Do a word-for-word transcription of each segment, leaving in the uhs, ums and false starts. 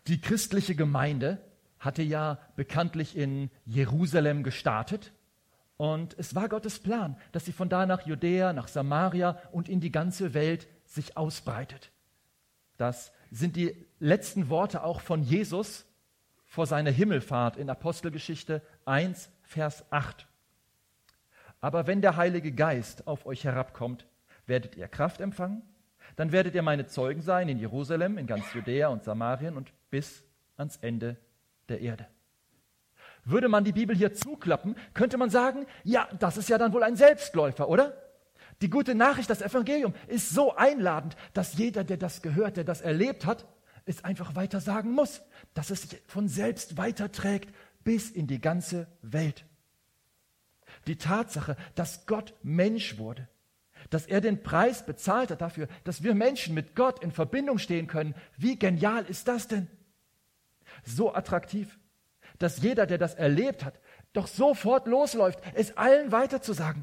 Die christliche Gemeinde hatte ja bekanntlich in Jerusalem gestartet und es war Gottes Plan, dass sie von da nach Judäa, nach Samaria und in die ganze Welt sich ausbreitet. Das sind die letzten Worte auch von Jesus vor seiner Himmelfahrt in Apostelgeschichte eins, Vers acht. Aber wenn der Heilige Geist auf euch herabkommt, werdet ihr Kraft empfangen, dann werdet ihr meine Zeugen sein in Jerusalem, in ganz Judäa und Samarien und bis ans Ende der Erde. Würde man die Bibel hier zuklappen, könnte man sagen, ja, das ist ja dann wohl ein Selbstläufer, oder? Die gute Nachricht, das Evangelium, ist so einladend, dass jeder, der das gehört, der das erlebt hat, es einfach weiter sagen muss, dass es sich von selbst weiterträgt bis in die ganze Welt. Die Tatsache, dass Gott Mensch wurde, dass er den Preis bezahlt hat dafür, dass wir Menschen mit Gott in Verbindung stehen können, wie genial ist das denn? So attraktiv, dass jeder, der das erlebt hat, doch sofort losläuft, es allen weiterzusagen.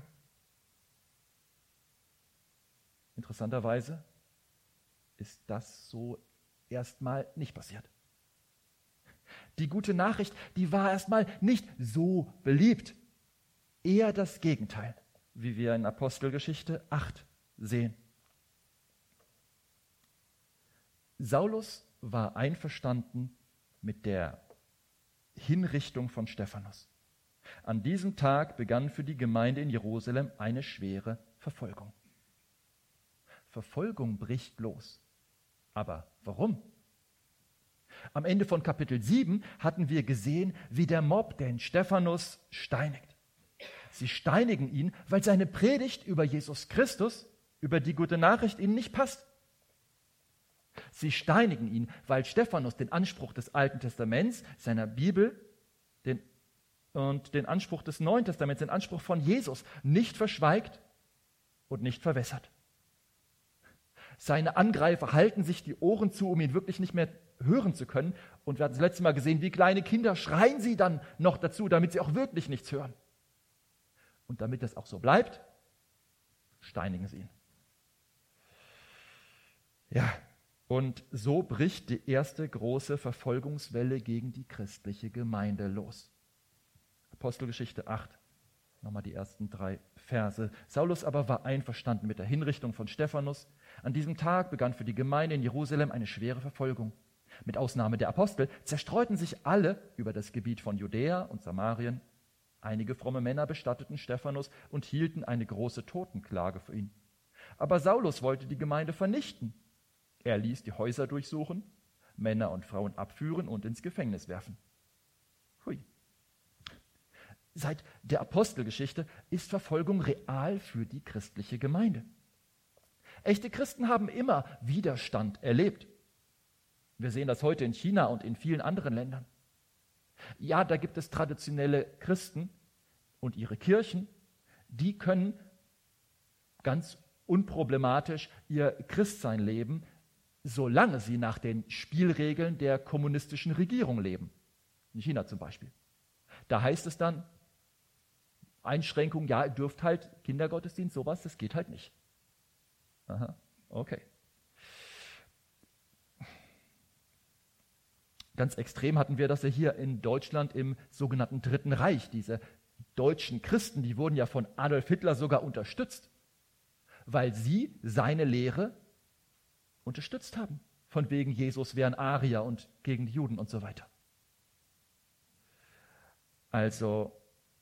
Interessanterweise ist das so erstmal nicht passiert. Die gute Nachricht, die war erstmal nicht so beliebt. Eher das Gegenteil, wie wir in Apostelgeschichte acht sehen. Saulus war einverstanden mit der Hinrichtung von Stephanus. An diesem Tag begann für die Gemeinde in Jerusalem eine schwere Verfolgung. Verfolgung bricht los. Aber warum? Am Ende von Kapitel sieben hatten wir gesehen, wie der Mob den Stephanus steinigt. Sie steinigen ihn, weil seine Predigt über Jesus Christus, über die gute Nachricht, ihnen nicht passt. Sie steinigen ihn, weil Stephanus den Anspruch des Alten Testaments, seiner Bibel, den, und den Anspruch des Neuen Testaments, den Anspruch von Jesus nicht verschweigt und nicht verwässert. Seine Angreifer halten sich die Ohren zu, um ihn wirklich nicht mehr hören zu können. Und wir hatten das letzte Mal gesehen, wie kleine Kinder schreien sie dann noch dazu, damit sie auch wirklich nichts hören. Und damit das auch so bleibt, steinigen sie ihn. Ja, und so bricht die erste große Verfolgungswelle gegen die christliche Gemeinde los. Apostelgeschichte acht, nochmal die ersten drei Verse. Saulus aber war einverstanden mit der Hinrichtung von Stephanus. An diesem Tag begann für die Gemeinde in Jerusalem eine schwere Verfolgung. Mit Ausnahme der Apostel zerstreuten sich alle über das Gebiet von Judäa und Samarien. Einige fromme Männer bestatteten Stephanus und hielten eine große Totenklage für ihn. Aber Saulus wollte die Gemeinde vernichten. Er ließ die Häuser durchsuchen, Männer und Frauen abführen und ins Gefängnis werfen. Hui. Seit der Apostelgeschichte ist Verfolgung real für die christliche Gemeinde. Echte Christen haben immer Widerstand erlebt. Wir sehen das heute in China und in vielen anderen Ländern. Ja, da gibt es traditionelle Christen und ihre Kirchen, die können ganz unproblematisch ihr Christsein leben, solange sie nach den Spielregeln der kommunistischen Regierung leben. In China zum Beispiel. Da heißt es dann, Einschränkung, ja, ihr dürft halt Kindergottesdienst, sowas, das geht halt nicht. Aha, okay. Ganz extrem hatten wir das ja hier in Deutschland im sogenannten Dritten Reich. Diese deutschen Christen, die wurden ja von Adolf Hitler sogar unterstützt, weil sie seine Lehre unterstützt haben. Von wegen Jesus wären Arier und gegen die Juden und so weiter. Also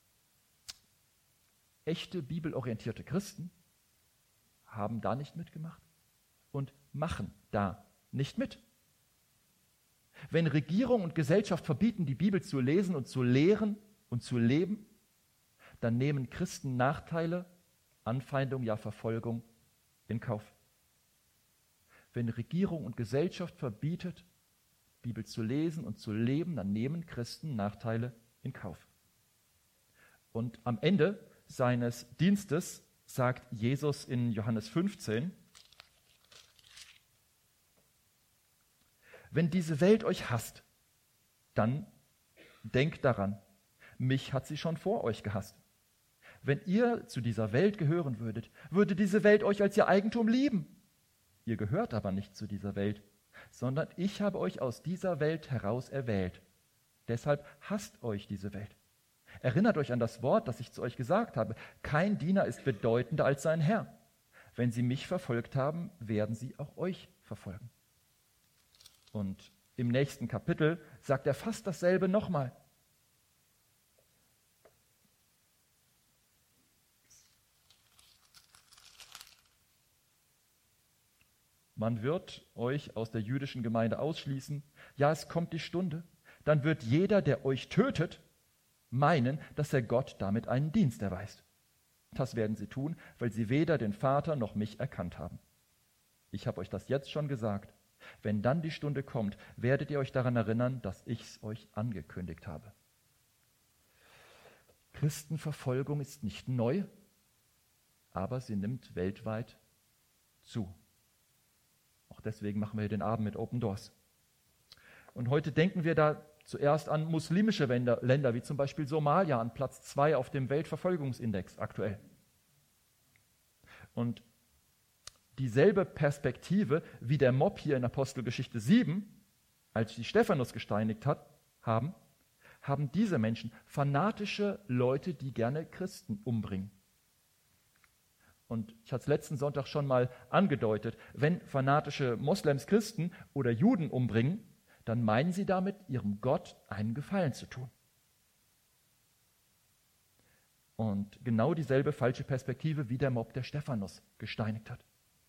echte bibelorientierte Christen haben da nicht mitgemacht und machen da nicht mit. Wenn Regierung und Gesellschaft verbieten, die Bibel zu lesen und zu lehren und zu leben, dann nehmen Christen Nachteile, Anfeindung, ja Verfolgung in Kauf. Wenn Regierung und Gesellschaft verbietet, Bibel zu lesen und zu leben, dann nehmen Christen Nachteile in Kauf. Und am Ende seines Dienstes sagt Jesus in Johannes fünfzehn, wenn diese Welt euch hasst, dann denkt daran, mich hat sie schon vor euch gehasst. Wenn ihr zu dieser Welt gehören würdet, würde diese Welt euch als ihr Eigentum lieben. Ihr gehört aber nicht zu dieser Welt, sondern ich habe euch aus dieser Welt heraus erwählt. Deshalb hasst euch diese Welt. Erinnert euch an das Wort, das ich zu euch gesagt habe. Kein Diener ist bedeutender als sein Herr. Wenn sie mich verfolgt haben, werden sie auch euch verfolgen. Und im nächsten Kapitel sagt er fast dasselbe nochmal. Man wird euch aus der jüdischen Gemeinde ausschließen. Ja, es kommt die Stunde. Dann wird jeder, der euch tötet, meinen, dass er Gott damit einen Dienst erweist. Das werden sie tun, weil sie weder den Vater noch mich erkannt haben. Ich habe euch das jetzt schon gesagt. Wenn dann die Stunde kommt, werdet ihr euch daran erinnern, dass ich es euch angekündigt habe. Christenverfolgung ist nicht neu, aber sie nimmt weltweit zu. Auch deswegen machen wir hier den Abend mit Open Doors. Und heute denken wir da zuerst an muslimische Länder, Länder wie zum Beispiel Somalia, an Platz zwei auf dem Weltverfolgungsindex aktuell. Und dieselbe Perspektive wie der Mob hier in Apostelgeschichte sieben, als sie Stephanus gesteinigt hat, haben, haben diese Menschen fanatische Leute, die gerne Christen umbringen. Und ich hatte es letzten Sonntag schon mal angedeutet, wenn fanatische Moslems Christen oder Juden umbringen, dann meinen sie damit, ihrem Gott einen Gefallen zu tun. Und genau dieselbe falsche Perspektive wie der Mob, der Stephanus gesteinigt hat.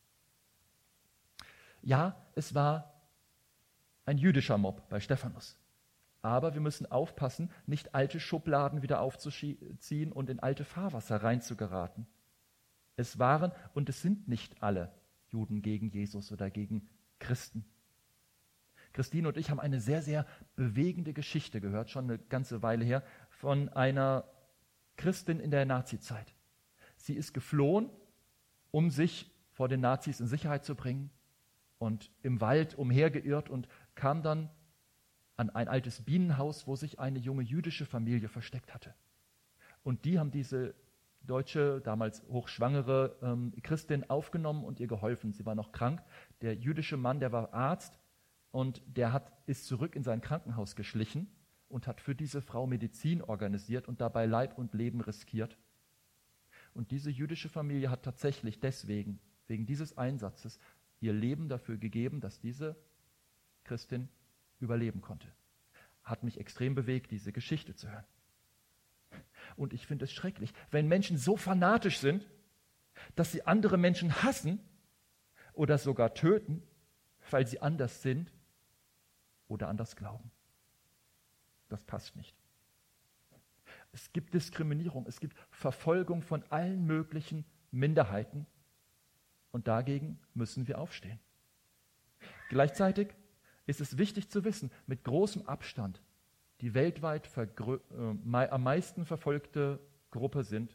Ja, es war ein jüdischer Mob bei Stephanus. Aber wir müssen aufpassen, nicht alte Schubladen wieder aufzuziehen und in alte Fahrwasser reinzugeraten. Es waren und es sind nicht alle Juden gegen Jesus oder gegen Christen. Christine und ich haben eine sehr, sehr bewegende Geschichte gehört, schon eine ganze Weile her, von einer Christin in der Nazizeit. Sie ist geflohen, um sich vor den Nazis in Sicherheit zu bringen und im Wald umhergeirrt und kam dann an ein altes Bienenhaus, wo sich eine junge jüdische Familie versteckt hatte. Und die haben diese deutsche, damals hochschwangere ähm, Christin aufgenommen und ihr geholfen. Sie war noch krank. Der jüdische Mann, der war Arzt und der hat, ist zurück in sein Krankenhaus geschlichen und hat für diese Frau Medizin organisiert und dabei Leib und Leben riskiert. Und diese jüdische Familie hat tatsächlich deswegen, wegen dieses Einsatzes, ihr Leben dafür gegeben, dass diese Christin überleben konnte. Hat mich extrem bewegt, diese Geschichte zu hören. Und ich finde es schrecklich, wenn Menschen so fanatisch sind, dass sie andere Menschen hassen oder sogar töten, weil sie anders sind oder anders glauben. Das passt nicht. Es gibt Diskriminierung, es gibt Verfolgung von allen möglichen Minderheiten und dagegen müssen wir aufstehen. Gleichzeitig ist es wichtig zu wissen, mit großem Abstand, die weltweit vergrö- äh, am meisten verfolgte Gruppe sind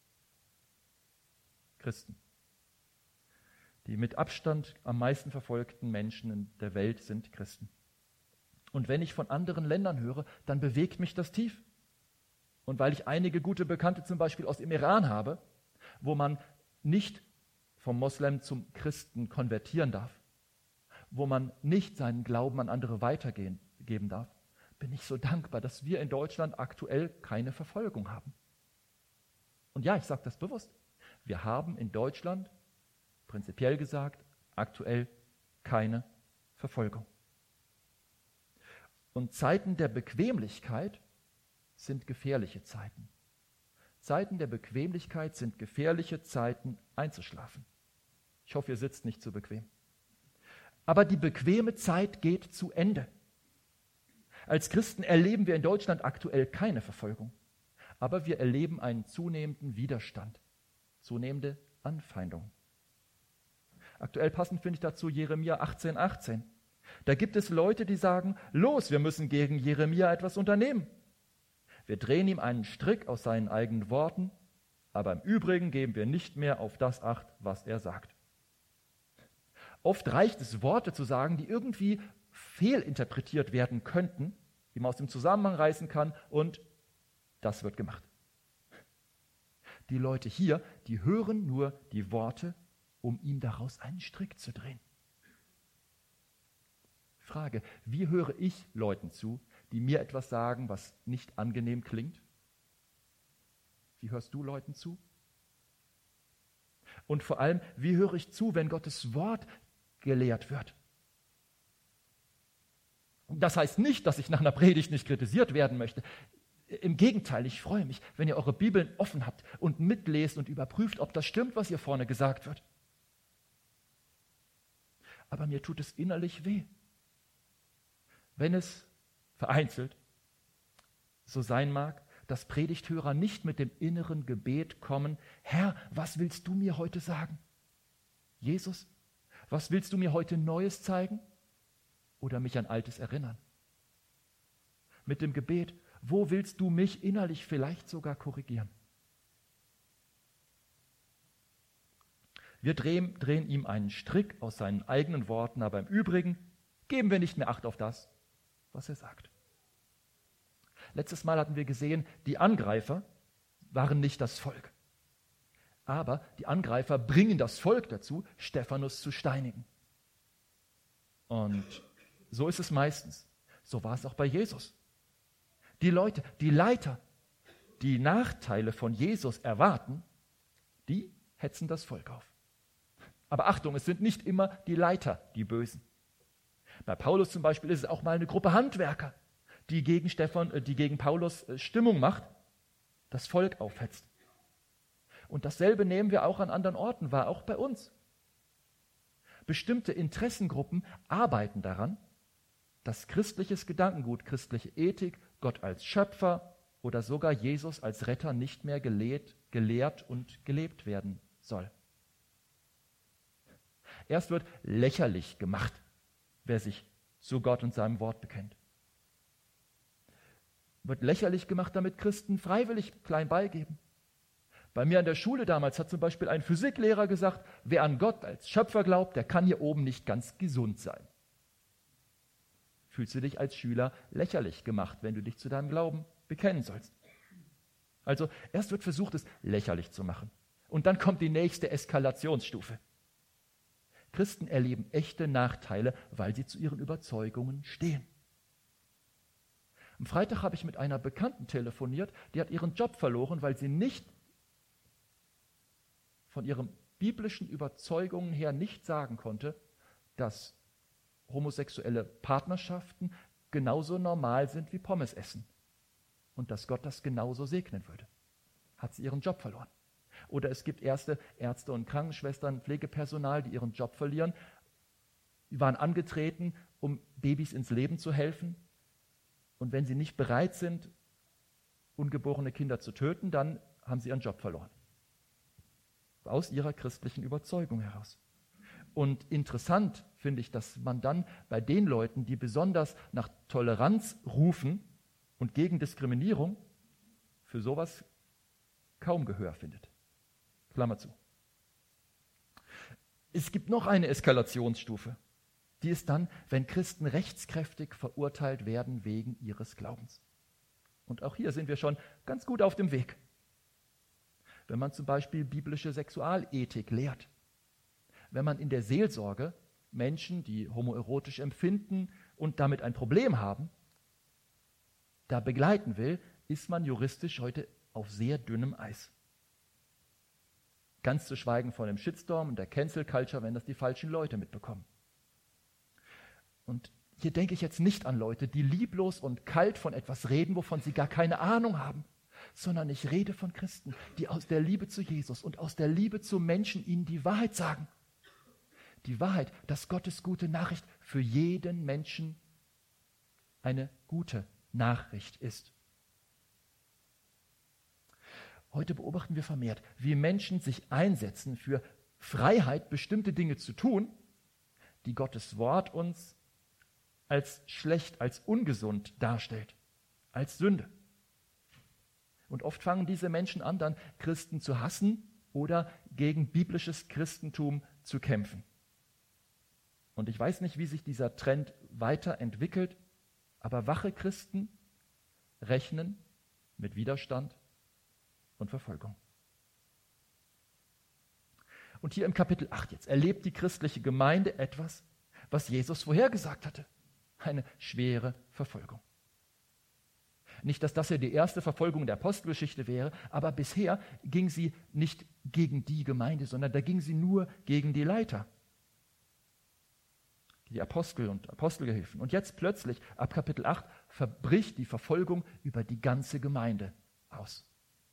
Christen. Die mit Abstand am meisten verfolgten Menschen in der Welt sind Christen. Und wenn ich von anderen Ländern höre, dann bewegt mich das tief. Und weil ich einige gute Bekannte zum Beispiel aus dem Iran habe, wo man nicht vom Moslem zum Christen konvertieren darf, wo man nicht seinen Glauben an andere weitergeben darf, bin ich so dankbar, dass wir in Deutschland aktuell keine Verfolgung haben. Und ja, ich sage das bewusst. Wir haben in Deutschland, prinzipiell gesagt, aktuell keine Verfolgung. Und Zeiten der Bequemlichkeit sind gefährliche Zeiten. Zeiten der Bequemlichkeit sind gefährliche Zeiten einzuschlafen. Ich hoffe, ihr sitzt nicht zu bequem. Aber die bequeme Zeit geht zu Ende. Als Christen erleben wir in Deutschland aktuell keine Verfolgung, aber wir erleben einen zunehmenden Widerstand, zunehmende Anfeindung. Aktuell passend finde ich dazu Jeremia achtzehn achtzehn. Da gibt es Leute, die sagen, los, wir müssen gegen Jeremia etwas unternehmen. Wir drehen ihm einen Strick aus seinen eigenen Worten, aber im Übrigen geben wir nicht mehr auf das Acht, was er sagt. Oft reicht es, Worte zu sagen, die irgendwie fehlinterpretiert werden könnten, die man aus dem Zusammenhang reißen kann, und das wird gemacht. Die Leute hier, die hören nur die Worte, um ihm daraus einen Strick zu drehen. Frage, wie höre ich Leuten zu, die mir etwas sagen, was nicht angenehm klingt? Wie hörst du Leuten zu? Und vor allem, wie höre ich zu, wenn Gottes Wort gelehrt wird? Das heißt nicht, dass ich nach einer Predigt nicht kritisiert werden möchte. Im Gegenteil, ich freue mich, wenn ihr eure Bibeln offen habt und mitlest und überprüft, ob das stimmt, was hier vorne gesagt wird. Aber mir tut es innerlich weh, wenn es vereinzelt so sein mag, dass Predigthörer nicht mit dem inneren Gebet kommen: Herr, was willst du mir heute sagen? Jesus, was willst du mir heute Neues zeigen? Oder mich an Altes erinnern? Mit dem Gebet: Wo willst du mich innerlich vielleicht sogar korrigieren? Wir drehen, drehen ihm einen Strick aus seinen eigenen Worten, aber im Übrigen geben wir nicht mehr Acht auf das, was er sagt. Letztes Mal hatten wir gesehen, die Angreifer waren nicht das Volk. Aber die Angreifer bringen das Volk dazu, Stephanus zu steinigen. Und so ist es meistens. So war es auch bei Jesus. Die Leute, die Leiter, die Nachteile von Jesus erwarten, die hetzen das Volk auf. Aber Achtung, es sind nicht immer die Leiter, die Bösen. Bei Paulus zum Beispiel ist es auch mal eine Gruppe Handwerker, die gegen, Stephan, die gegen Paulus Stimmung macht, das Volk aufhetzt. Und dasselbe nehmen wir auch an anderen Orten wahr, auch bei uns. Bestimmte Interessengruppen arbeiten daran, dass christliches Gedankengut, christliche Ethik, Gott als Schöpfer oder sogar Jesus als Retter nicht mehr gelehrt, gelehrt und gelebt werden soll. Erst wird lächerlich gemacht, wer sich zu Gott und seinem Wort bekennt. Wird lächerlich gemacht, damit Christen freiwillig klein beigeben. Bei mir an der Schule damals hat zum Beispiel ein Physiklehrer gesagt, wer an Gott als Schöpfer glaubt, der kann hier oben nicht ganz gesund sein. Fühlst du dich als Schüler lächerlich gemacht, wenn du dich zu deinem Glauben bekennen sollst? Also erst wird versucht, es lächerlich zu machen. Und dann kommt die nächste Eskalationsstufe. Christen erleben echte Nachteile, weil sie zu ihren Überzeugungen stehen. Am Freitag habe ich mit einer Bekannten telefoniert, die hat ihren Job verloren, weil sie nicht von ihren biblischen Überzeugungen her nicht sagen konnte, dass homosexuelle Partnerschaften genauso normal sind wie Pommes essen und dass Gott das genauso segnen würde. Hat sie ihren Job verloren. Oder es gibt Ärzte, Ärzte und Krankenschwestern, Pflegepersonal, die ihren Job verlieren. Die waren angetreten, um Babys ins Leben zu helfen. Und wenn sie nicht bereit sind, ungeborene Kinder zu töten, dann haben sie ihren Job verloren. Aus ihrer christlichen Überzeugung heraus. Und interessant finde ich, dass man dann bei den Leuten, die besonders nach Toleranz rufen und gegen Diskriminierung, für sowas kaum Gehör findet. Klammer zu. Es gibt noch eine Eskalationsstufe. Die ist dann, wenn Christen rechtskräftig verurteilt werden wegen ihres Glaubens. Und auch hier sind wir schon ganz gut auf dem Weg. Wenn man zum Beispiel biblische Sexualethik lehrt, wenn man in der Seelsorge Menschen, die homoerotisch empfinden und damit ein Problem haben, da begleiten will, ist man juristisch heute auf sehr dünnem Eis. Ganz zu schweigen von dem Shitstorm und der Cancel Culture, wenn das die falschen Leute mitbekommen. Und hier denke ich jetzt nicht an Leute, die lieblos und kalt von etwas reden, wovon sie gar keine Ahnung haben, sondern ich rede von Christen, die aus der Liebe zu Jesus und aus der Liebe zu Menschen ihnen die Wahrheit sagen. Die Wahrheit, dass Gottes gute Nachricht für jeden Menschen eine gute Nachricht ist. Heute beobachten wir vermehrt, wie Menschen sich einsetzen für Freiheit, bestimmte Dinge zu tun, die Gottes Wort uns als schlecht, als ungesund darstellt, als Sünde. Und oft fangen diese Menschen an, dann Christen zu hassen oder gegen biblisches Christentum zu kämpfen. Und ich weiß nicht, wie sich dieser Trend weiterentwickelt, aber wache Christen rechnen mit Widerstand und Verfolgung. Und hier im Kapitel acht jetzt erlebt die christliche Gemeinde etwas, was Jesus vorhergesagt hatte. eine schwere Verfolgung. Nicht, dass das ja die erste Verfolgung der Apostelgeschichte wäre, aber bisher ging sie nicht gegen die Gemeinde, sondern da ging sie nur gegen die Leiter, die Apostel und Apostelgehilfen. Und jetzt plötzlich, ab Kapitel acht, verbricht die Verfolgung über die ganze Gemeinde aus.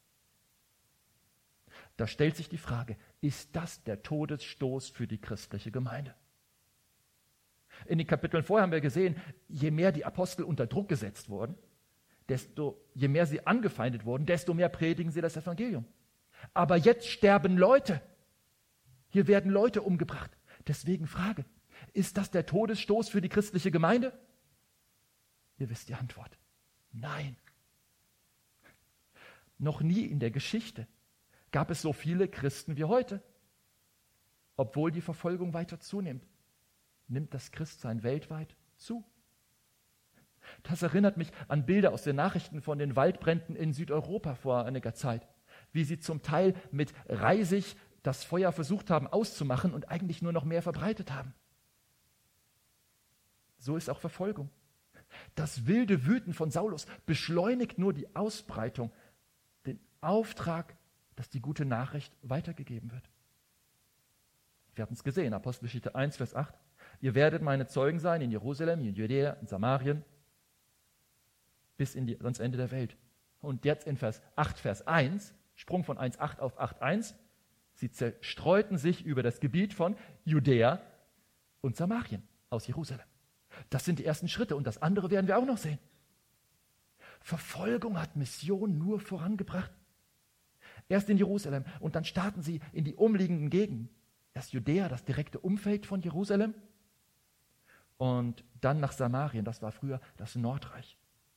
Da stellt sich die Frage, ist das der Todesstoß für die christliche Gemeinde? In den Kapiteln vorher haben wir gesehen, je mehr die Apostel unter Druck gesetzt wurden, desto, je mehr sie angefeindet wurden, desto mehr predigen sie das Evangelium. Aber jetzt sterben Leute. Hier werden Leute umgebracht. Deswegen Frage, ist das der Todesstoß für die christliche Gemeinde? Ihr wisst die Antwort. Nein. Noch nie in der Geschichte gab es so viele Christen wie heute. Obwohl die Verfolgung weiter zunimmt, nimmt das Christsein weltweit zu. Das erinnert mich an Bilder aus den Nachrichten von den Waldbränden in Südeuropa vor einiger Zeit, wie sie zum Teil mit Reisig das Feuer versucht haben auszumachen und eigentlich nur noch mehr verbreitet haben. So ist auch Verfolgung. Das wilde Wüten von Saulus beschleunigt nur die Ausbreitung, den Auftrag, dass die gute Nachricht weitergegeben wird. Wir hatten es gesehen, Apostelgeschichte eins, Vers acht. Ihr werdet meine Zeugen sein in Jerusalem, in Judäa, in Samarien, bis in die, ans Ende der Welt. Und jetzt in Vers acht, Vers eins, Sprung von eins Komma acht auf acht Komma eins, sie zerstreuten sich über das Gebiet von Judäa und Samarien aus Jerusalem. Das sind die ersten Schritte und das andere werden wir auch noch sehen. Verfolgung hat Mission nur vorangebracht. Erst in Jerusalem und dann starten sie in die umliegenden Gegenden. Das Judäa, das direkte Umfeld von Jerusalem, und dann nach Samarien, das war früher das Nordreich.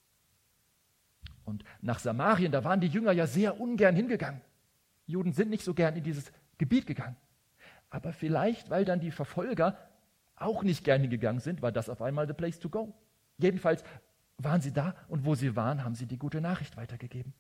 Und nach Samarien, da waren die Jünger ja sehr ungern hingegangen. Juden sind nicht so gern in dieses Gebiet gegangen. Aber vielleicht, weil dann die Verfolger auch nicht gern hingegangen sind, war das auf einmal the place to go. Jedenfalls waren sie da und wo sie waren, haben sie die gute Nachricht weitergegeben.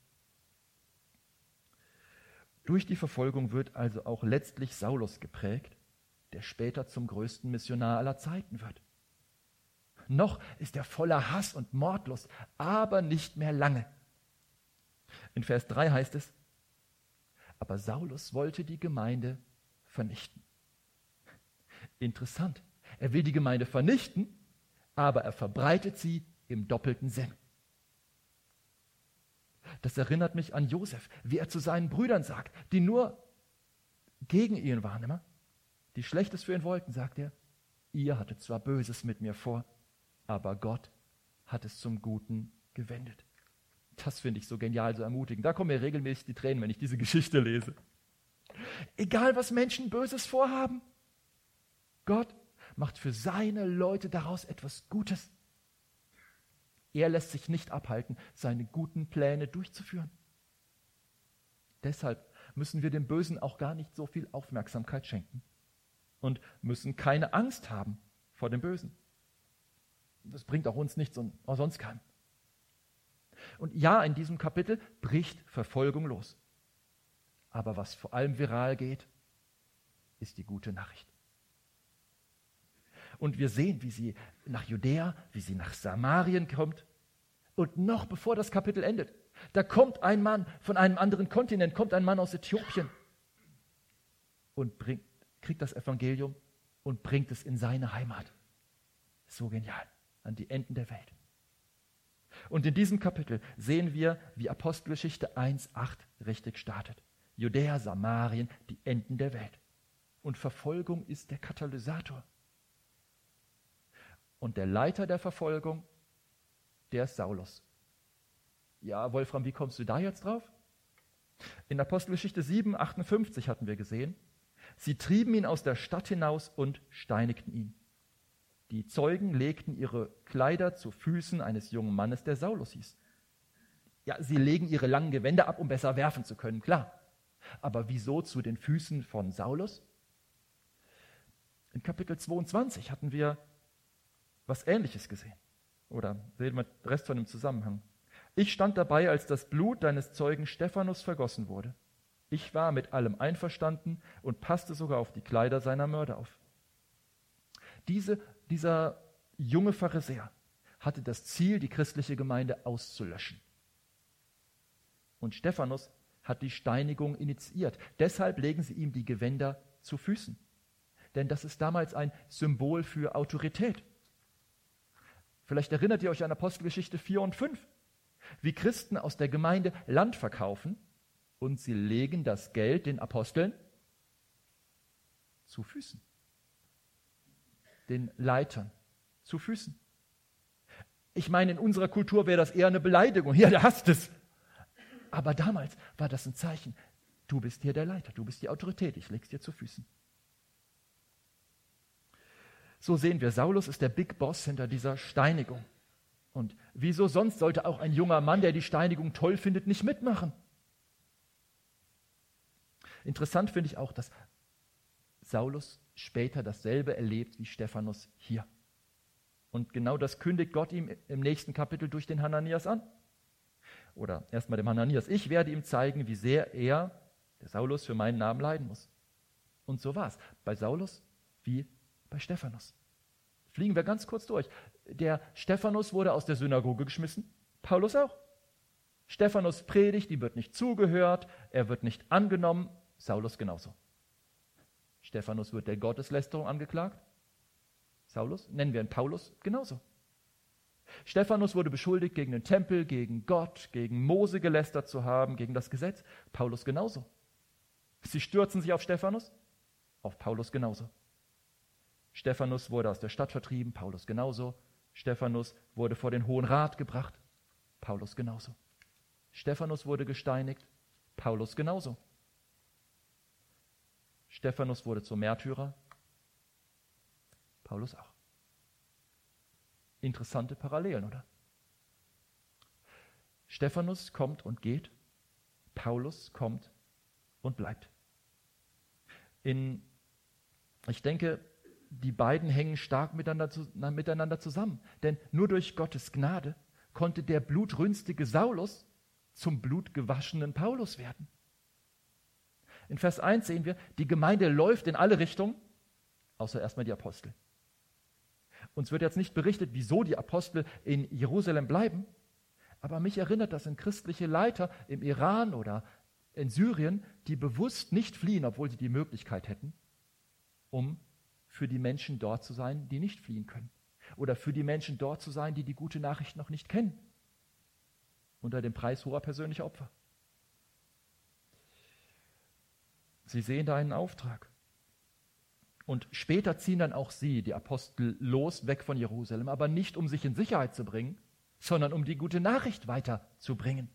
Durch die Verfolgung wird also auch letztlich Saulus geprägt, der später zum größten Missionar aller Zeiten wird. Noch ist er voller Hass und Mordlust, aber nicht mehr lange. In Vers drei heißt es, aber Saulus wollte die Gemeinde vernichten. Interessant, er will die Gemeinde vernichten, aber er verbreitet sie im doppelten Sinn. Das erinnert mich an Josef, wie er zu seinen Brüdern sagt, die nur gegen ihn waren immer, die Schlechtes für ihn wollten, sagt er, ihr hattet zwar Böses mit mir vor, aber Gott hat es zum Guten gewendet. Das finde ich so genial, so ermutigend. Da kommen mir regelmäßig die Tränen, wenn ich diese Geschichte lese. Egal, was Menschen Böses vorhaben, Gott macht für seine Leute daraus etwas Gutes. Er lässt sich nicht abhalten, seine guten Pläne durchzuführen. Deshalb müssen wir dem Bösen auch gar nicht so viel Aufmerksamkeit schenken und müssen keine Angst haben vor dem Bösen. Das bringt auch uns nichts und auch sonst keinem. Und ja, in diesem Kapitel bricht Verfolgung los. Aber was vor allem viral geht, ist die gute Nachricht. Und wir sehen, wie sie nach Judäa, wie sie nach Samarien kommt. Und noch bevor das Kapitel endet, da kommt ein Mann von einem anderen Kontinent, kommt ein Mann aus Äthiopien und bringt, kriegt das Evangelium und bringt es in seine Heimat. So genial, an die Enden der Welt. Und in diesem Kapitel sehen wir, wie Apostelgeschichte eins Komma acht richtig startet. Judäa, Samarien, die Enden der Welt. Und Verfolgung ist der Katalysator. Und der Leiter der Verfolgung, der ist Saulus. Ja, Wolfram, wie kommst du da jetzt drauf? In Apostelgeschichte sieben, achtundfünfzig hatten wir gesehen, sie trieben ihn aus der Stadt hinaus und steinigten ihn. Die Zeugen legten ihre Kleider zu Füßen eines jungen Mannes, der Saulus hieß. Ja, sie legen ihre langen Gewänder ab, um besser werfen zu können, klar. Aber wieso zu den Füßen von Saulus? In Kapitel zweiundzwanzig hatten wir was Ähnliches gesehen. Oder sehen wir den Rest von dem Zusammenhang. Ich stand dabei, als das Blut deines Zeugen Stephanus vergossen wurde. Ich war mit allem einverstanden und passte sogar auf die Kleider seiner Mörder auf. Diese, dieser junge Pharisäer, hatte das Ziel, die christliche Gemeinde auszulöschen. Und Stephanus hat die Steinigung initiiert. Deshalb legen sie ihm die Gewänder zu Füßen. Denn das ist damals ein Symbol für Autorität. Vielleicht erinnert ihr euch an Apostelgeschichte vier und fünf, wie Christen aus der Gemeinde Land verkaufen und sie legen das Geld den Aposteln zu Füßen. Den Leitern zu Füßen. Ich meine, in unserer Kultur wäre das eher eine Beleidigung. Ja, du hast es. Aber damals war das ein Zeichen. Du bist hier der Leiter, du bist die Autorität, ich leg's dir zu Füßen. So sehen wir, Saulus ist der Big Boss hinter dieser Steinigung. Und wieso sonst sollte auch ein junger Mann, der die Steinigung toll findet, nicht mitmachen? Interessant finde ich auch, dass Saulus später dasselbe erlebt wie Stephanus hier. Und genau das kündigt Gott ihm im nächsten Kapitel durch den Hananias an. Oder erstmal dem Hananias, ich werde ihm zeigen, wie sehr er, der Saulus, für meinen Namen leiden muss. Und so war es bei Saulus wie bei Stephanus. Fliegen wir ganz kurz durch. Der Stephanus wurde aus der Synagoge geschmissen, Paulus auch. Stephanus predigt, ihm wird nicht zugehört, er wird nicht angenommen, Saulus genauso. Stephanus wird der Gotteslästerung angeklagt, Saulus, nennen wir ihn Paulus, genauso. Stephanus wurde beschuldigt, gegen den Tempel, gegen Gott, gegen Mose gelästert zu haben, gegen das Gesetz, Paulus genauso. Sie stürzen sich auf Stephanus, auf Paulus genauso. Stephanus wurde aus der Stadt vertrieben, Paulus genauso. Stephanus wurde vor den Hohen Rat gebracht, Paulus genauso. Stephanus wurde gesteinigt, Paulus genauso. Stephanus wurde zum Märtyrer, Paulus auch. Interessante Parallelen, oder? Stephanus kommt und geht, Paulus kommt und bleibt. In, ich denke, die beiden hängen stark miteinander zusammen. Denn nur durch Gottes Gnade konnte der blutrünstige Saulus zum blutgewaschenen Paulus werden. In Vers eins sehen wir, die Gemeinde läuft in alle Richtungen, außer erstmal die Apostel. Uns wird jetzt nicht berichtet, wieso die Apostel in Jerusalem bleiben, aber mich erinnert das an christliche Leiter im Iran oder in Syrien, die bewusst nicht fliehen, obwohl sie die Möglichkeit hätten, um für die Menschen dort zu sein, die nicht fliehen können. Oder für die Menschen dort zu sein, die die gute Nachricht noch nicht kennen. Unter dem Preis hoher persönlicher Opfer. Sie sehen da einen Auftrag. Und später ziehen dann auch sie, die Apostel, los, weg von Jerusalem, aber nicht, um sich in Sicherheit zu bringen, sondern um die gute Nachricht weiterzubringen.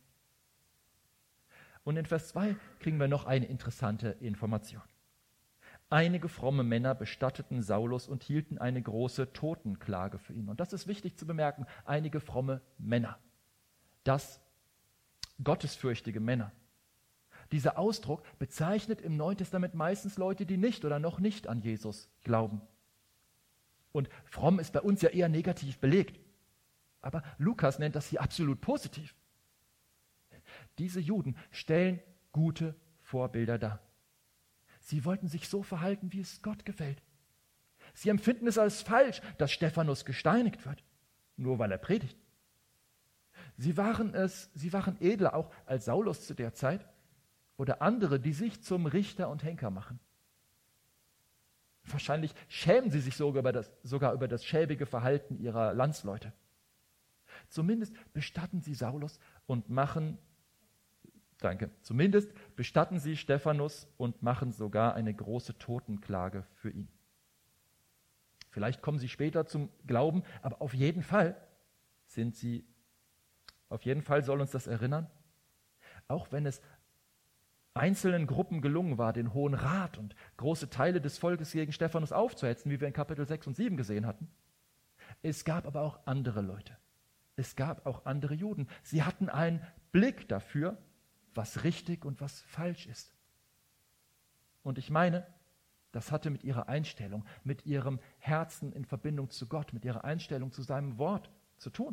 Und in Vers zwei kriegen wir noch eine interessante Information. Einige fromme Männer bestatteten Saulus und hielten eine große Totenklage für ihn. Und das ist wichtig zu bemerken, einige fromme Männer. Das gottesfürchtige Männer. Dieser Ausdruck bezeichnet im Neuen Testament meistens Leute, die nicht oder noch nicht an Jesus glauben. Und fromm ist bei uns ja eher negativ belegt. Aber Lukas nennt das hier absolut positiv. Diese Juden stellen gute Vorbilder dar. Sie wollten sich so verhalten, wie es Gott gefällt. Sie empfinden es als falsch, dass Stephanus gesteinigt wird, nur weil er predigt. Sie waren es, sie waren edler auch als Saulus zu der Zeit oder andere, die sich zum Richter und Henker machen. Wahrscheinlich schämen sie sich sogar über das, sogar über das schäbige Verhalten ihrer Landsleute. Zumindest bestatten sie Saulus und machen, danke, zumindest bestatten sie Stephanus und machen sogar eine große Totenklage für ihn. Vielleicht kommen sie später zum Glauben, aber auf jeden Fall sind sie, auf jeden Fall soll uns das erinnern, auch wenn es einzelnen Gruppen gelungen war, den Hohen Rat und große Teile des Volkes gegen Stephanus aufzuhetzen, wie wir in Kapitel sechs und sieben gesehen hatten. Es gab aber auch andere Leute. Es gab auch andere Juden. Sie hatten einen Blick dafür, was richtig und was falsch ist. Und ich meine, das hatte mit ihrer Einstellung, mit ihrem Herzen in Verbindung zu Gott, mit ihrer Einstellung zu seinem Wort zu tun.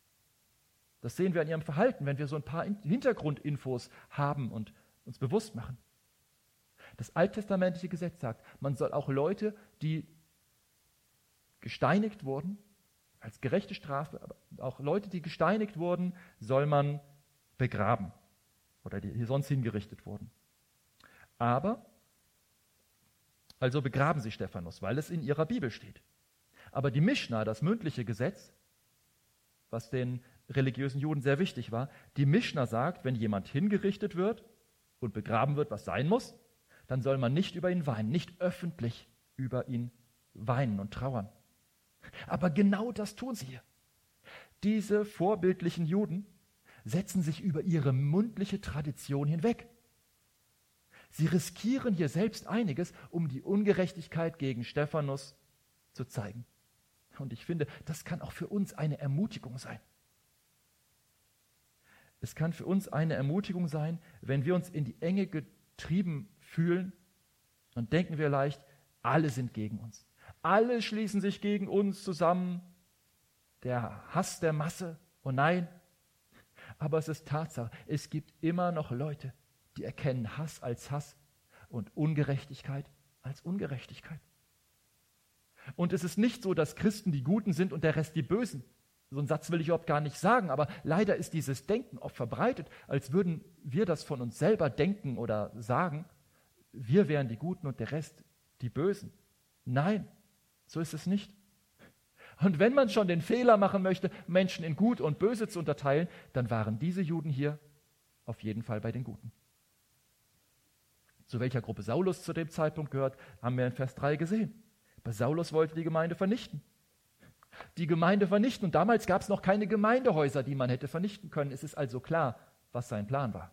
Das sehen wir an ihrem Verhalten, wenn wir so ein paar Hintergrundinfos haben und uns bewusst machen. Das alttestamentliche Gesetz sagt, man soll auch Leute, die gesteinigt wurden, Als gerechte Strafe, aber auch Leute, die gesteinigt wurden, soll man begraben oder die sonst hingerichtet wurden. Aber, also begraben sie Stephanus, weil es in ihrer Bibel steht. Aber die Mischna, das mündliche Gesetz, was den religiösen Juden sehr wichtig war, die Mischna sagt, wenn jemand hingerichtet wird und begraben wird, was sein muss, dann soll man nicht über ihn weinen, nicht öffentlich über ihn weinen und trauern. Aber genau das tun sie hier. Diese vorbildlichen Juden setzen sich über ihre mündliche Tradition hinweg. Sie riskieren hier selbst einiges, um die Ungerechtigkeit gegen Stephanus zu zeigen. Und ich finde, das kann auch für uns eine Ermutigung sein. Es kann für uns eine Ermutigung sein, wenn wir uns in die Enge getrieben fühlen, dann denken wir leicht, alle sind gegen uns. Alle schließen sich gegen uns zusammen. Der Hass der Masse. Oh nein. Aber es ist Tatsache, es gibt immer noch Leute, die erkennen Hass als Hass und Ungerechtigkeit als Ungerechtigkeit. Und es ist nicht so, dass Christen die Guten sind und der Rest die Bösen. So einen Satz will ich überhaupt gar nicht sagen, aber leider ist dieses Denken oft verbreitet, als würden wir das von uns selber denken oder sagen, wir wären die Guten und der Rest die Bösen. Nein, so ist es nicht. Und wenn man schon den Fehler machen möchte, Menschen in Gut und Böse zu unterteilen, dann waren diese Juden hier auf jeden Fall bei den Guten. Zu welcher Gruppe Saulus zu dem Zeitpunkt gehört, haben wir in Vers drei gesehen. Aber Saulus wollte die Gemeinde vernichten. Die Gemeinde vernichten. Und damals gab es noch keine Gemeindehäuser, die man hätte vernichten können. Es ist also klar, was sein Plan war.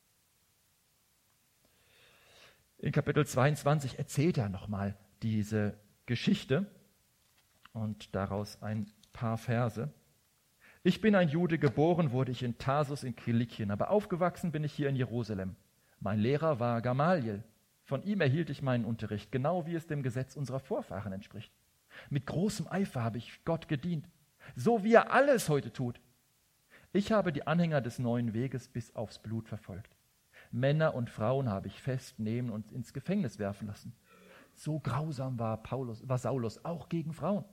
In Kapitel zweiundzwanzig erzählt er nochmal diese Geschichte und daraus ein paar Verse. Ich bin ein Jude, geboren wurde ich in Tarsus in Kilikien, aber aufgewachsen bin ich hier in Jerusalem. Mein Lehrer war Gamaliel. Von ihm erhielt ich meinen Unterricht, genau wie es dem Gesetz unserer Vorfahren entspricht. Mit großem Eifer habe ich Gott gedient, so wie er alles heute tut. Ich habe die Anhänger des neuen Weges bis aufs Blut verfolgt. Männer und Frauen habe ich festnehmen und ins Gefängnis werfen lassen. So grausam war Paulus, war Saulus auch gegen Frauen.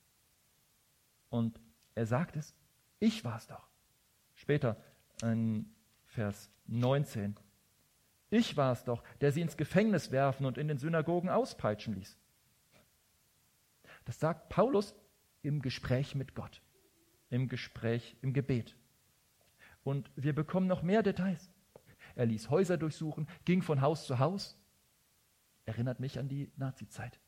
Und er sagt es, ich war es doch. Später in Vers neunzehn. Ich war es doch, der sie ins Gefängnis werfen und in den Synagogen auspeitschen ließ. Das sagt Paulus im Gespräch mit Gott, im Gespräch, im Gebet. Und wir bekommen noch mehr Details. Er ließ Häuser durchsuchen, ging von Haus zu Haus. Erinnert mich an die Nazizeit.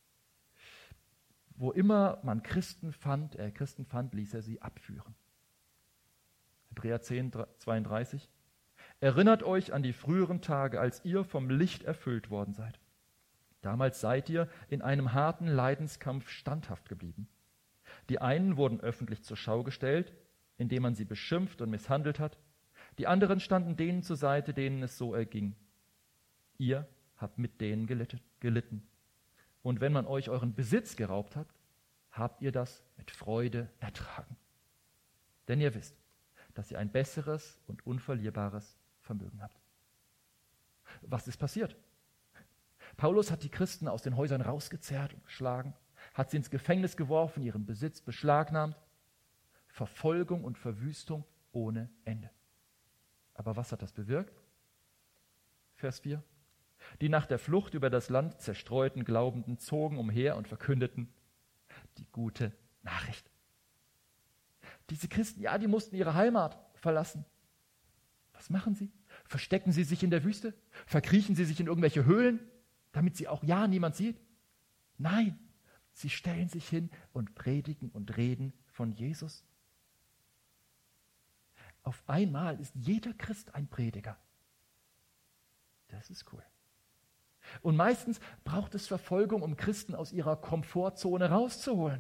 Wo immer man Christen fand, er Christen fand, ließ er sie abführen. Hebräer zehn, zweiunddreißig. Erinnert euch an die früheren Tage, als ihr vom Licht erfüllt worden seid. Damals seid ihr in einem harten Leidenskampf standhaft geblieben. Die einen wurden öffentlich zur Schau gestellt, indem man sie beschimpft und misshandelt hat. Die anderen standen denen zur Seite, denen es so erging. Ihr habt mit denen gelitten. Und wenn man euch euren Besitz geraubt hat, habt ihr das mit Freude ertragen. Denn ihr wisst, dass ihr ein besseres und unverlierbares Vermögen habt. Was ist passiert? Paulus hat die Christen aus den Häusern rausgezerrt und geschlagen, hat sie ins Gefängnis geworfen, ihren Besitz beschlagnahmt. Verfolgung und Verwüstung ohne Ende. Aber was hat das bewirkt? Vers vier. Die nach der Flucht über das Land zerstreuten Glaubenden zogen umher und verkündeten die gute Nachricht. Diese Christen, ja, die mussten ihre Heimat verlassen. Was machen sie? Verstecken sie sich in der Wüste? Verkriechen sie sich in irgendwelche Höhlen, damit sie auch ja niemand sieht? Nein, sie stellen sich hin und predigen und reden von Jesus. Auf einmal ist jeder Christ ein Prediger. Das ist cool. Und meistens braucht es Verfolgung, um Christen aus ihrer Komfortzone rauszuholen.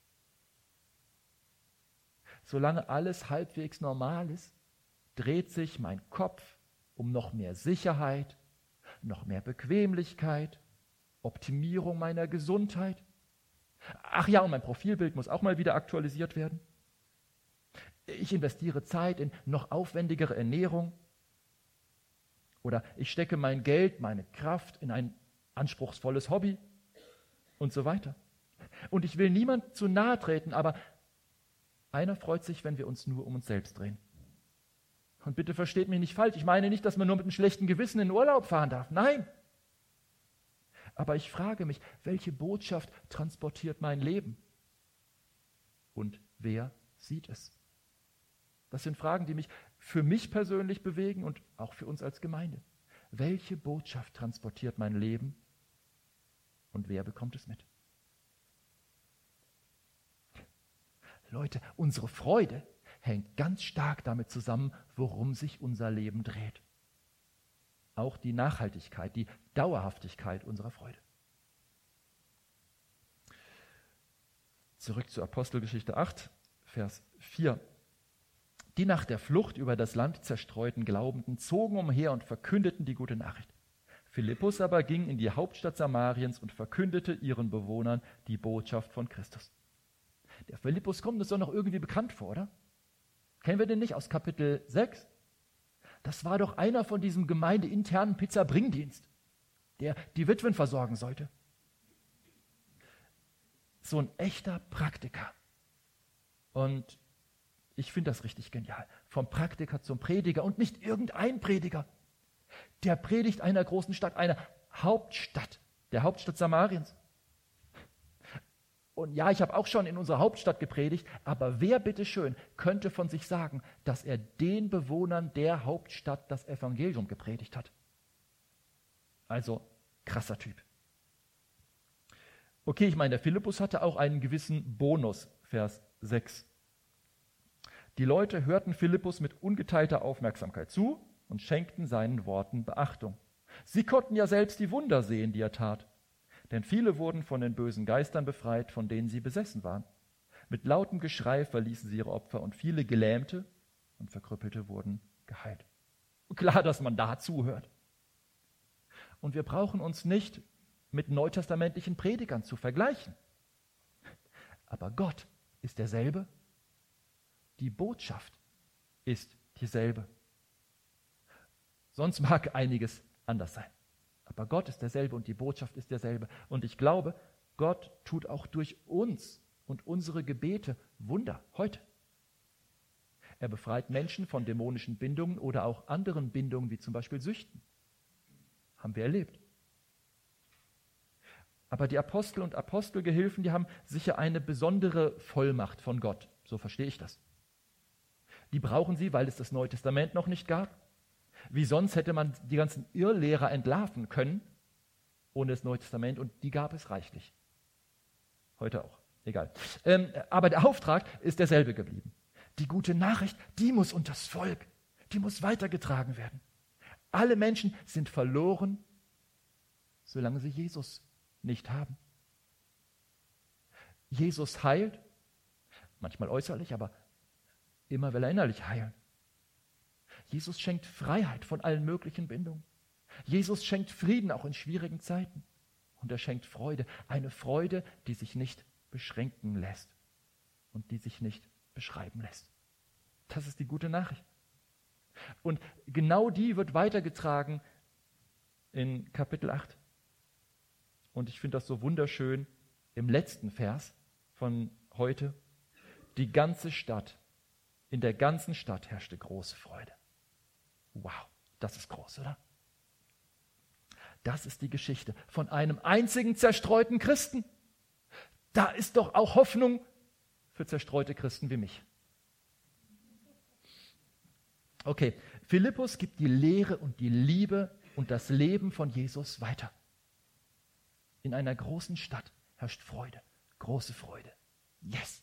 Solange alles halbwegs normal ist, dreht sich mein Kopf um noch mehr Sicherheit, noch mehr Bequemlichkeit, Optimierung meiner Gesundheit. Ach ja, und mein Profilbild muss auch mal wieder aktualisiert werden. Ich investiere Zeit in noch aufwendigere Ernährung. Oder ich stecke mein Geld, meine Kraft in ein anspruchsvolles Hobby und so weiter. Und ich will niemand zu nahe treten, aber Einer freut sich, wenn wir uns nur um uns selbst drehen. Und bitte versteht mich nicht falsch, ich meine nicht, dass man nur mit einem schlechten Gewissen in den Urlaub fahren darf. Nein. Aber ich frage mich, welche Botschaft transportiert mein Leben? Und wer sieht es? Das sind Fragen, die mich für mich persönlich bewegen und auch für uns als Gemeinde. Welche Botschaft transportiert mein Leben und wer bekommt es mit? Leute, unsere Freude hängt ganz stark damit zusammen, worum sich unser Leben dreht. Auch die Nachhaltigkeit, die Dauerhaftigkeit unserer Freude. Zurück zur Apostelgeschichte acht, Vers vier. Die nach der Flucht über das Land zerstreuten Glaubenden zogen umher und verkündeten die gute Nachricht. Philippus aber ging in die Hauptstadt Samariens und verkündete ihren Bewohnern die Botschaft von Christus. Der Philippus kommt uns doch noch irgendwie bekannt vor, oder? Kennen wir den nicht aus Kapitel sechs? Das war doch einer von diesem gemeindeinternen Pizza-Bringdienst, der die Witwen versorgen sollte. So ein echter Praktiker. Und ich finde das richtig genial. Vom Praktiker zum Prediger und nicht irgendein Prediger. Der predigt einer großen Stadt, einer Hauptstadt, der Hauptstadt Samariens. Und ja, ich habe auch schon in unserer Hauptstadt gepredigt, aber wer bitteschön könnte von sich sagen, dass er den Bewohnern der Hauptstadt das Evangelium gepredigt hat? Also, krasser Typ. Okay, ich meine, der Philippus hatte auch einen gewissen Bonus, Vers sechs. Die Leute hörten Philippus mit ungeteilter Aufmerksamkeit zu und schenkten seinen Worten Beachtung. Sie konnten ja selbst die Wunder sehen, die er tat. Denn viele wurden von den bösen Geistern befreit, von denen sie besessen waren. Mit lautem Geschrei verließen sie ihre Opfer und viele Gelähmte und Verkrüppelte wurden geheilt. Klar, dass man da zuhört. Und wir brauchen uns nicht mit neutestamentlichen Predigern zu vergleichen. Aber Gott ist derselbe. Die Botschaft ist dieselbe. Sonst mag einiges anders sein. Aber Gott ist derselbe und die Botschaft ist derselbe. Und ich glaube, Gott tut auch durch uns und unsere Gebete Wunder heute. Er befreit Menschen von dämonischen Bindungen oder auch anderen Bindungen, wie zum Beispiel Süchten. Haben wir erlebt. Aber die Apostel und Apostelgehilfen, die haben sicher eine besondere Vollmacht von Gott. So verstehe ich das. Die brauchen sie, weil es das Neue Testament noch nicht gab. Wie sonst hätte man die ganzen Irrlehrer entlarven können, ohne das Neue Testament, und die gab es reichlich. Heute auch, egal. Ähm, aber der Auftrag ist derselbe geblieben. Die gute Nachricht, die muss unters Volk, die muss weitergetragen werden. Alle Menschen sind verloren, solange sie Jesus nicht haben. Jesus heilt, manchmal äußerlich, aber immer will er innerlich heilen. Jesus schenkt Freiheit von allen möglichen Bindungen. Jesus schenkt Frieden auch in schwierigen Zeiten. Und er schenkt Freude, eine Freude, die sich nicht beschränken lässt und die sich nicht beschreiben lässt. Das ist die gute Nachricht. Und genau die wird weitergetragen in Kapitel acht. Und ich finde das so wunderschön im letzten Vers von heute. Die ganze Stadt, in der ganzen Stadt herrschte große Freude. Wow, das ist groß, oder? Das ist die Geschichte von einem einzigen zerstreuten Christen. Da ist doch auch Hoffnung für zerstreute Christen wie mich. Okay, Philippus gibt die Lehre und die Liebe und das Leben von Jesus weiter. In einer großen Stadt herrscht Freude, große Freude. Yes!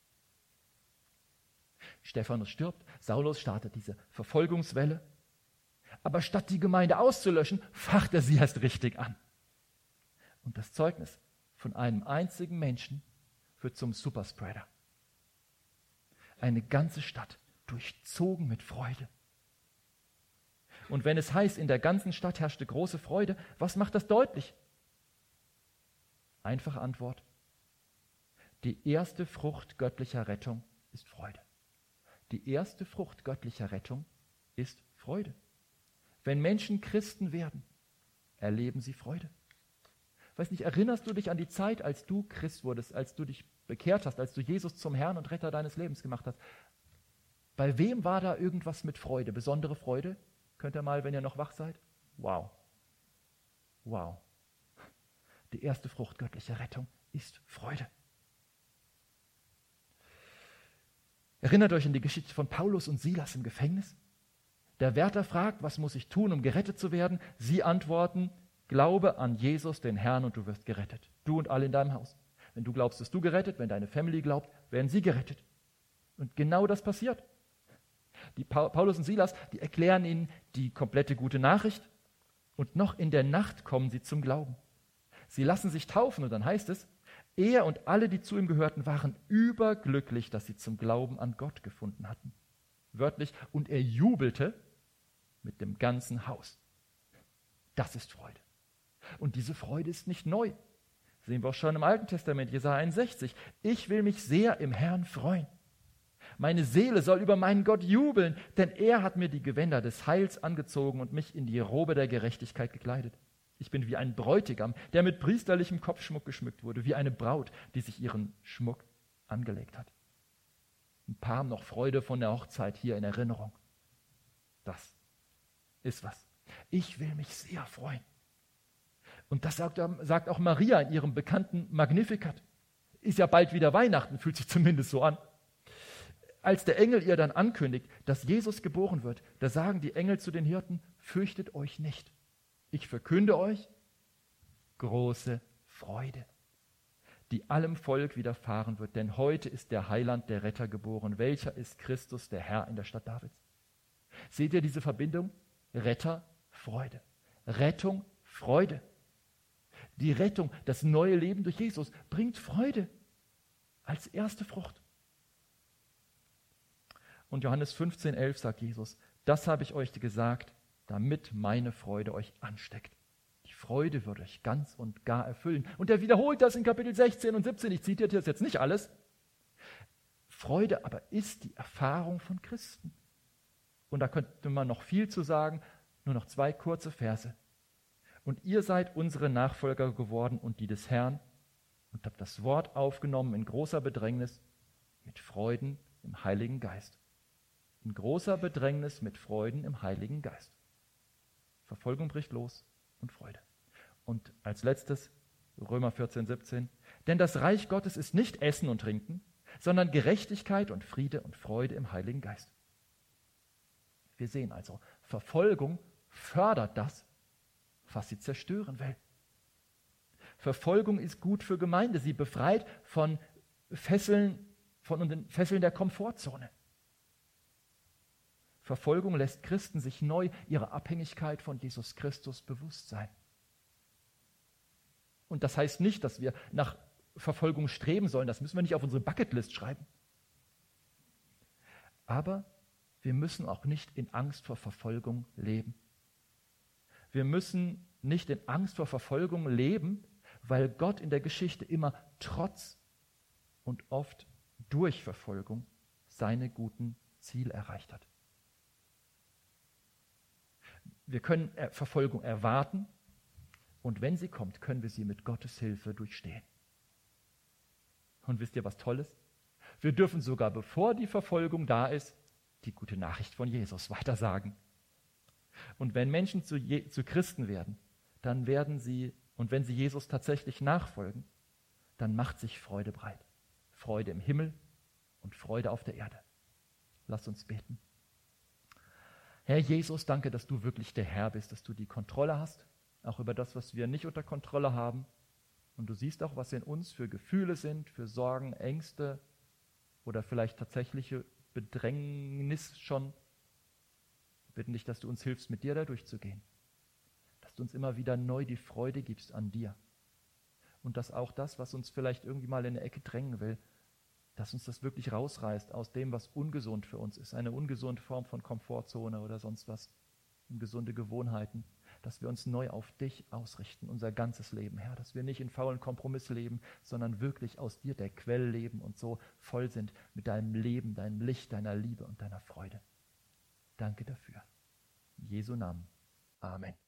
Stephanus stirbt, Saulus startet diese Verfolgungswelle. Aber statt die Gemeinde auszulöschen, facht er sie erst richtig an. Und das Zeugnis von einem einzigen Menschen wird zum Superspreader. Eine ganze Stadt durchzogen mit Freude. Und wenn es heißt, in der ganzen Stadt herrschte große Freude, was macht das deutlich? Einfache Antwort. Die erste Frucht göttlicher Rettung ist Freude. Die erste Frucht göttlicher Rettung ist Freude. Wenn Menschen Christen werden, erleben sie Freude. Weiß nicht, erinnerst du dich an die Zeit, als du Christ wurdest, als du dich bekehrt hast, als du Jesus zum Herrn und Retter deines Lebens gemacht hast, bei wem war da irgendwas mit Freude, besondere Freude? Könnt ihr mal, wenn ihr noch wach seid? Wow. Wow. Die erste Frucht göttlicher Rettung ist Freude. Erinnert euch an die Geschichte von Paulus und Silas im Gefängnis? Der Wärter fragt, was muss ich tun, um gerettet zu werden? Sie antworten, glaube an Jesus, den Herrn, und du wirst gerettet. Du und alle in deinem Haus. Wenn du glaubst, bist du gerettet. Wenn deine Family glaubt, werden sie gerettet. Und genau das passiert. Die Paulus und Silas, die erklären ihnen die komplette gute Nachricht. Und noch in der Nacht kommen sie zum Glauben. Sie lassen sich taufen und dann heißt es, er und alle, die zu ihm gehörten, waren überglücklich, dass sie zum Glauben an Gott gefunden hatten. Wörtlich, und er jubelte mit dem ganzen Haus. Das ist Freude. Und diese Freude ist nicht neu. Sehen wir auch schon im Alten Testament, Jesaja einundsechzig. Ich will mich sehr im Herrn freuen. Meine Seele soll über meinen Gott jubeln, denn er hat mir die Gewänder des Heils angezogen und mich in die Robe der Gerechtigkeit gekleidet. Ich bin wie ein Bräutigam, der mit priesterlichem Kopfschmuck geschmückt wurde, wie eine Braut, die sich ihren Schmuck angelegt hat. Ein paar haben noch Freude von der Hochzeit hier in Erinnerung. Das ist was. Ich will mich sehr freuen. Und das sagt, sagt auch Maria in ihrem bekannten Magnificat. Ist ja bald wieder Weihnachten, fühlt sich zumindest so an. Als der Engel ihr dann ankündigt, dass Jesus geboren wird, da sagen die Engel zu den Hirten, fürchtet euch nicht. Ich verkünde euch große Freude, die allem Volk widerfahren wird. Denn heute ist der Heiland, der Retter geboren. Welcher ist Christus, der Herr in der Stadt Davids? Seht ihr diese Verbindung? Retter, Freude. Rettung, Freude. Die Rettung, das neue Leben durch Jesus bringt Freude als erste Frucht. Und Johannes fünfzehn, elf sagt Jesus, das habe ich euch gesagt, damit meine Freude euch ansteckt. Die Freude wird euch ganz und gar erfüllen. Und er wiederholt das in Kapitel sechzehn und siebzehn. Ich zitiere das jetzt nicht alles. Freude aber ist die Erfahrung von Christen. Und da könnte man noch viel zu sagen, nur noch zwei kurze Verse. Und ihr seid unsere Nachfolger geworden und die des Herrn und habt das Wort aufgenommen in großer Bedrängnis mit Freuden im Heiligen Geist. In großer Bedrängnis mit Freuden im Heiligen Geist. Verfolgung bricht los und Freude. Und als letztes Römer vierzehn, siebzehn. Denn das Reich Gottes ist nicht Essen und Trinken, sondern Gerechtigkeit und Friede und Freude im Heiligen Geist. Wir sehen also, Verfolgung fördert das, was sie zerstören will. Verfolgung ist gut für Gemeinde. Sie befreit von Fesseln, von den Fesseln der Komfortzone. Verfolgung lässt Christen sich neu ihrer Abhängigkeit von Jesus Christus bewusst sein. Und das heißt nicht, dass wir nach Verfolgung streben sollen. Das müssen wir nicht auf unsere Bucketlist schreiben. Aber wir müssen auch nicht in Angst vor Verfolgung leben. Wir müssen nicht in Angst vor Verfolgung leben, weil Gott in der Geschichte immer trotz und oft durch Verfolgung seine guten Ziele erreicht hat. Wir können Verfolgung erwarten und wenn sie kommt, können wir sie mit Gottes Hilfe durchstehen. Und wisst ihr, was Tolles? Wir dürfen sogar, bevor die Verfolgung da ist, die gute Nachricht von Jesus weitersagen. Und wenn Menschen zu, Je- zu Christen werden, dann werden sie, und wenn sie Jesus tatsächlich nachfolgen, dann macht sich Freude breit. Freude im Himmel und Freude auf der Erde. Lasst uns beten. Herr Jesus, danke, dass du wirklich der Herr bist, dass du die Kontrolle hast, auch über das, was wir nicht unter Kontrolle haben. Und du siehst auch, was in uns für Gefühle sind, für Sorgen, Ängste oder vielleicht tatsächliche Bedrängnis schon. Wir bitten dich, dass du uns hilfst, mit dir da durchzugehen. Dass du uns immer wieder neu die Freude gibst an dir. Und dass auch das, was uns vielleicht irgendwie mal in eine Ecke drängen will, dass uns das wirklich rausreißt aus dem, was ungesund für uns ist. Eine ungesunde Form von Komfortzone oder sonst was. Ungesunde Gewohnheiten. Dass wir uns neu auf dich ausrichten, unser ganzes Leben, Herr. Dass wir nicht in faulen Kompromiss leben, sondern wirklich aus dir, der Quell, leben und so voll sind mit deinem Leben, deinem Licht, deiner Liebe und deiner Freude. Danke dafür. In Jesu Namen. Amen.